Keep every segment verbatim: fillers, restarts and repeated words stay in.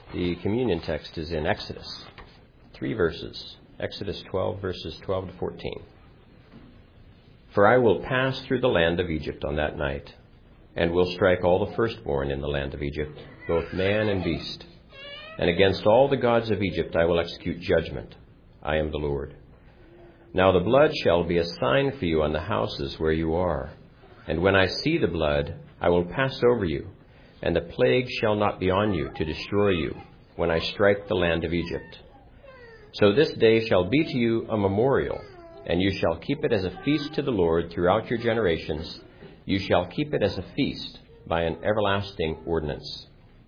The communion text is in Exodus. Three verses. Exodus twelve, verses twelve to fourteen. For I will pass through the land of Egypt on that night, and will strike all the firstborn in the land of Egypt, both man and beast. And against all the gods of Egypt I will execute judgment. I am the Lord. Now the blood shall be a sign for you on the houses where you are. And when I see the blood, I will pass over you, and the plague shall not be on you to destroy you when I strike the land of Egypt. So this day shall be to you a memorial, and you shall keep it as a feast to the Lord throughout your generations. You shall keep it as a feast by an everlasting ordinance.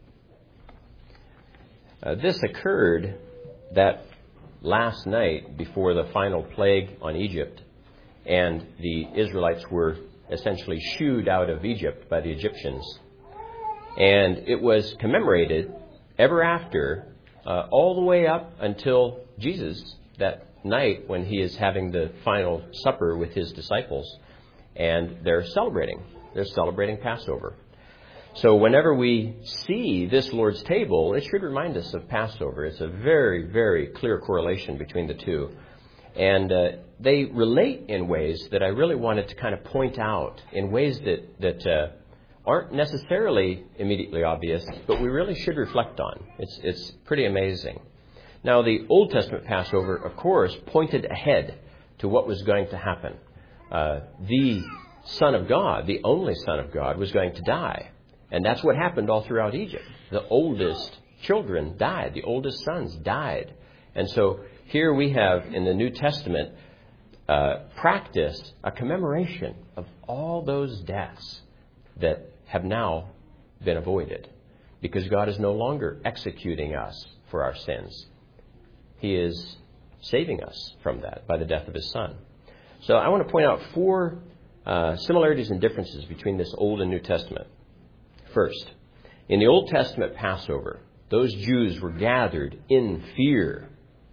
Uh, this occurred that last night before the final plague on Egypt, and the Israelites were essentially shooed out of Egypt by the Egyptians. And it was commemorated ever after, uh, all the way up until Jesus, that night when he is having the final supper with his disciples, and they're celebrating. They're celebrating Passover. So whenever we see this Lord's table, it should remind us of Passover. It's a very, very clear correlation between the two. And uh, they relate in ways that I really wanted to kind of point out, in ways that, that uh, aren't necessarily immediately obvious, but we really should reflect on. It's, it's pretty amazing. Now, the Old Testament Passover, of course, pointed ahead to what was going to happen. Uh, the Son of God, the only Son of God, was going to die. And that's what happened all throughout Egypt. The oldest children died. The oldest sons died. And so here we have in the New Testament uh, practiced a commemoration of all those deaths that have now been avoided, because God is no longer executing us for our sins. He is saving us from that by the death of his Son. So I want to point out four uh, similarities and differences between this Old and New Testament. First, in the Old Testament Passover, those Jews were gathered in fear,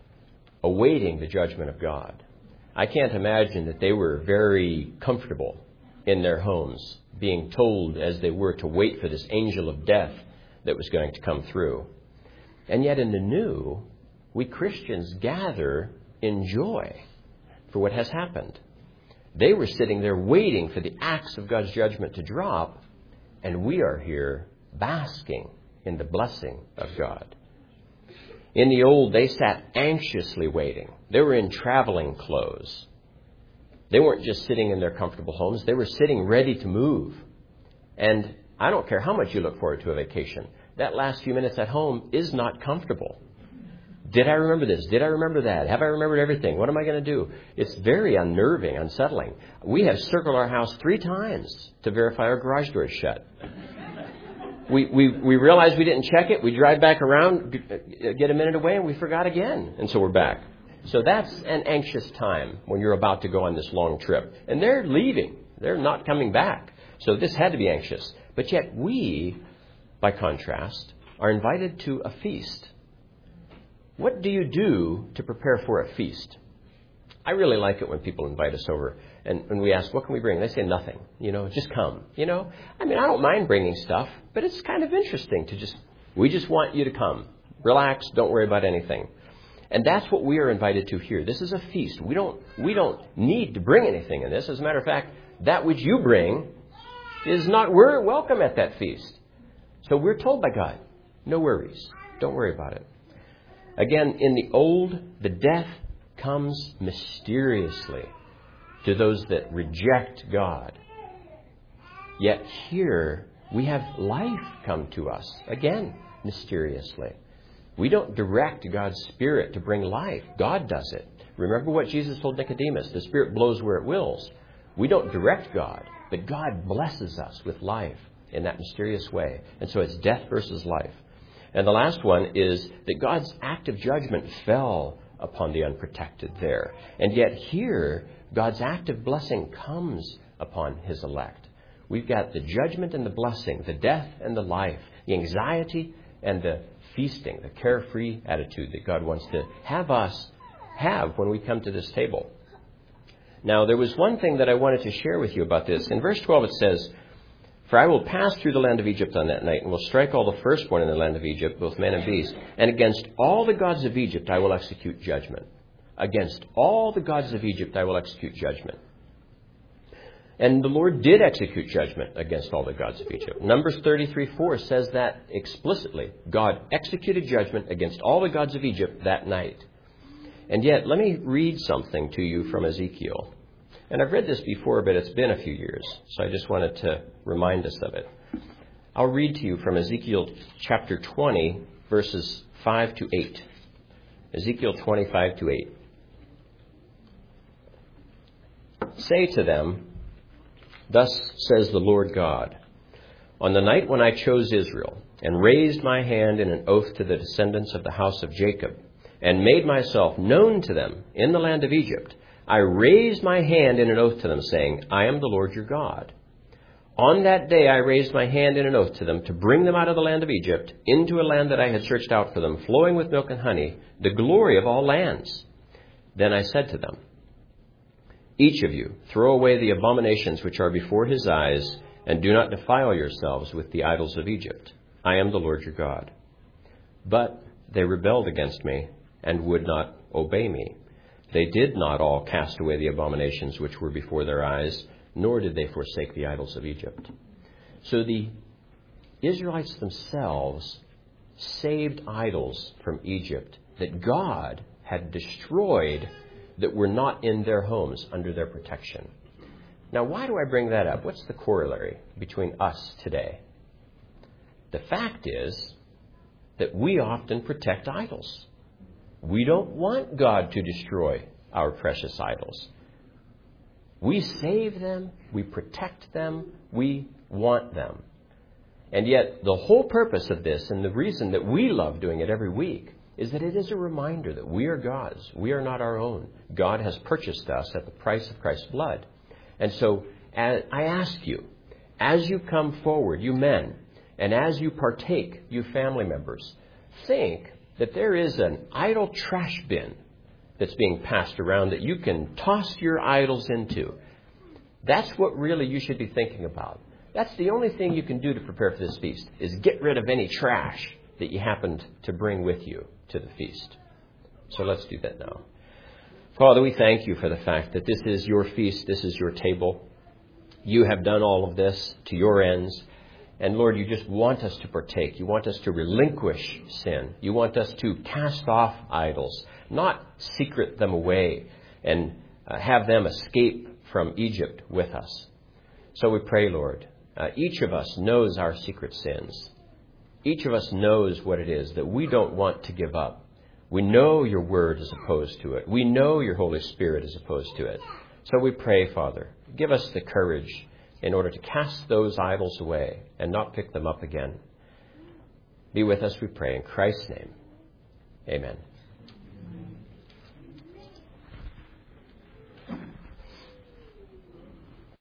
awaiting the judgment of God. I can't imagine that they were very comfortable in their homes, being told as they were to wait for this angel of death that was going to come through. And yet in the New, we Christians gather in joy for what has happened. They were sitting there waiting for the axe of God's judgment to drop, and we are here basking in the blessing of God. In the old, they sat anxiously waiting. They were in traveling clothes. They weren't just sitting in their comfortable homes. They were sitting ready to move. And I don't care how much you look forward to a vacation. That last few minutes at home is not comfortable. Did I remember this? Did I remember that? Have I remembered everything? What am I going to do? It's very unnerving, unsettling. We have circled our house three times to verify our garage door is shut. We, we, we realize we didn't check it. We drive back around, get a minute away, and we forgot again. And so we're back. So that's an anxious time when you're about to go on this long trip. And they're leaving. They're not coming back. So this had to be anxious. But yet we, by contrast, are invited to a feast. What do you do to prepare for a feast? I really like it when people invite us over and when we ask, what can we bring? They say nothing. You know, just come. You know, I mean, I don't mind bringing stuff, but it's kind of interesting to just, we just want you to come. Relax. Don't worry about anything. And that's what we are invited to here. This is a feast. We don't, we don't need to bring anything in this. As a matter of fact, that which you bring is not we're welcome at that feast. So we're told by God, no worries. Don't worry about it. Again, in the old, the death comes mysteriously to those that reject God. Yet here, we have life come to us, again, mysteriously. We don't direct God's Spirit to bring life. God does it. Remember what Jesus told Nicodemus, the Spirit blows where it wills. We don't direct God, but God blesses us with life in that mysterious way. And so it's death versus life. And the last one is that God's act of judgment fell upon the unprotected there. And yet here, God's act of blessing comes upon his elect. We've got the judgment and the blessing, the death and the life, the anxiety and the feasting, the carefree attitude that God wants to have us have when we come to this table. Now, there was one thing that I wanted to share with you about this. In verse twelve, it says, For I will pass through the land of Egypt on that night, and will strike all the firstborn in the land of Egypt, both man and beast. And against all the gods of Egypt I will execute judgment. Against all the gods of Egypt I will execute judgment. And the Lord did execute judgment against all the gods of Egypt. Numbers thirty-three four says that explicitly. God executed judgment against all the gods of Egypt that night. And yet, let me read something to you from Ezekiel. And I've read this before, but it's been a few years, so I just wanted to remind us of it. I'll read to you from Ezekiel chapter twenty, verses five to eight. Ezekiel twenty-five to eight. Say to them, thus says the Lord God, on the night when I chose Israel, and raised my hand in an oath to the descendants of the house of Jacob, and made myself known to them in the land of Egypt, I raised my hand in an oath to them, saying, I am the Lord your God. On that day I raised my hand in an oath to them to bring them out of the land of Egypt into a land that I had searched out for them, flowing with milk and honey, the glory of all lands. Then I said to them, each of you throw away the abominations which are before his eyes, and do not defile yourselves with the idols of Egypt. I am the Lord your God. But they rebelled against me and would not obey me. They did not all cast away the abominations which were before their eyes, nor did they forsake the idols of Egypt. So the Israelites themselves saved idols from Egypt that God had destroyed, that were not in their homes under their protection. Now, why do I bring that up? What's the corollary between us today? The fact is that we often protect idols. We don't want God to destroy our precious idols. We save them, we protect them, we want them. And yet, the whole purpose of this, and the reason that we love doing it every week, is that it is a reminder that we are God's. We are not our own. God has purchased us at the price of Christ's blood. And so I ask you, as you come forward, you men, and as you partake, you family members, think that there is an idol trash bin that's being passed around that you can toss your idols into. That's what really you should be thinking about. That's the only thing you can do to prepare for this feast, is get rid of any trash that you happened to bring with you to the feast. So let's do that now. Father, we thank you for the fact that this is your feast, this is your table. You have done all of this to your ends. And Lord, you just want us to partake. You want us to relinquish sin. You want us to cast off idols, not secret them away and uh, have them escape from Egypt with us. So we pray, Lord, uh, each of us knows our secret sins. Each of us knows what it is that we don't want to give up. We know your word is opposed to it. We know your Holy Spirit is opposed to it. So we pray, Father, give us the courage in order to cast those idols away and not pick them up again. Be with us, we pray, in Christ's name. Amen.